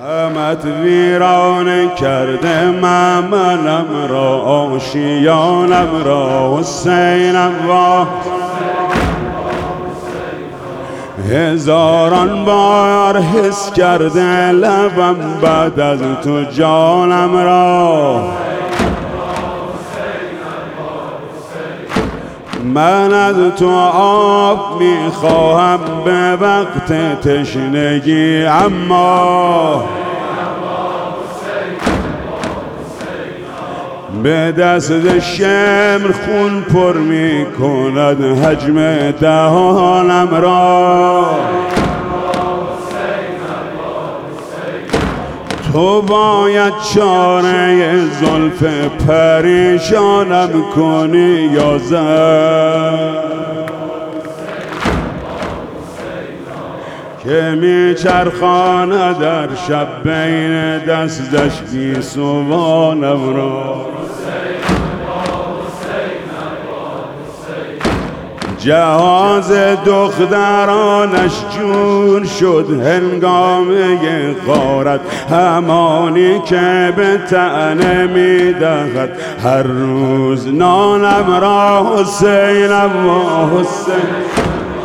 غمت ویران کرده ممنم را، آشیانم را، حسینم وا. هزاران بار حس کرده لبم بعد از تو جانم را. من از تو آب میخواهم به وقت تشنگی، اما به دست شمر خون پر می کند حجم دهانم را. تو باید چاره زلف پریشانم کنی یا زن که می چرخانه در شب بین دستش گیسوانم را. جهاز دخترانش جور شد هنگامه غارت، همانی که به طعنه می دهد هر روز نانم را. حسینم و حسین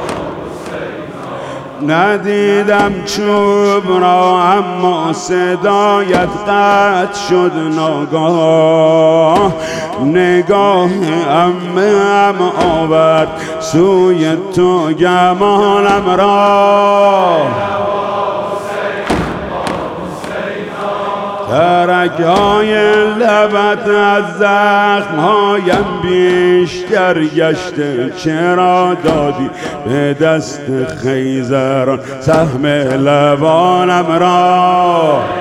ندیدم چوب را، اما صدایت قطع شد ناگاه. نگاه عمه آورد سوی تو گمانم را. ترک‌های لبت از زخم‌هایم بیشتر گشته، چرا دادی به دست خیزران سهم لبانم را.